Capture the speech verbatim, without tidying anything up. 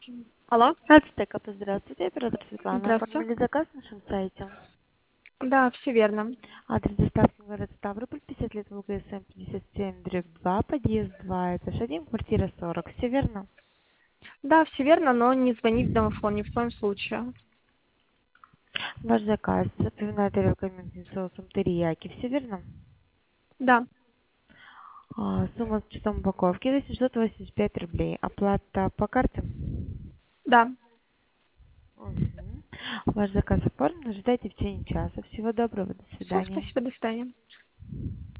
Алло, Ацтека, здравствуйте, оператор Светлана. здравствуйте. Оформили заказ на нашем сайте. Да, все верно. Адрес доставки город Ставрополь, пятьдесят лет ВГСМ пятьдесят семь, дробь два, подъезд два, этаж один, квартира сорок. Все верно? Да, все верно, но не звонить в домофон ни в коем случае. Ваш заказ, пивная тарелка с соусом терияки. Все верно? Да, А, сумма с часом упаковки восемьсот восемьдесят пять рублей. Оплата по карте? да. Мгм. Ваш заказ оформлен. Ожидайте в течение часа. Всего доброго. До Все, свидания. спасибо, до свидания.